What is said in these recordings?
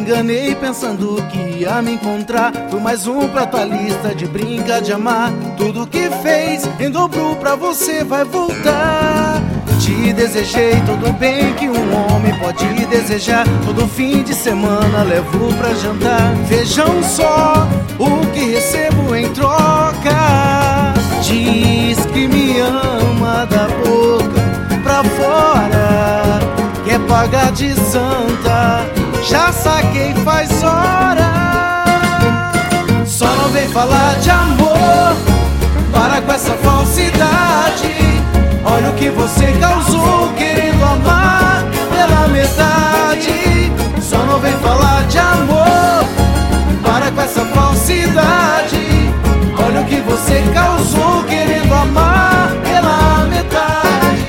enganei pensando que ia me encontrar. Fui mais um pra tua lista de brinca de amar. Tudo que fez em dobro pra você vai voltar. Te desejei todo bem que um homem pode desejar. Todo fim de semana levo pra jantar. Vejam só o que recebo em troca. Diz que me ama da boca pra fora, quer pagar de santa. Já saquei faz hora. Só não vem falar de amor, para com essa falsidade. Olha o que você causou querendo amar pela metade. Só não vem falar de amor, para com essa falsidade. Olha o que você causou querendo amar pela metade.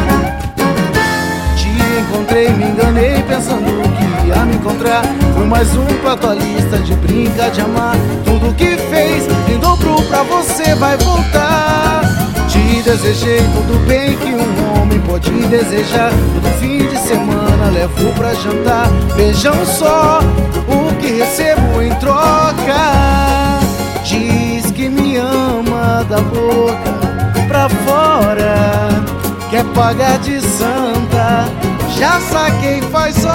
Te encontrei, me enganei pensando que ia me encontrar. Fui mais um pra tua lista de brinca de amar. Tudo que fez em dobro pra você vai voltar. Te desejei tudo bem que um homem pode desejar. Todo fim de semana levo pra jantar. Vejam só o que recebo em troca. Diz que me ama da boca pra fora, quer pagar de santa. Já saquei faz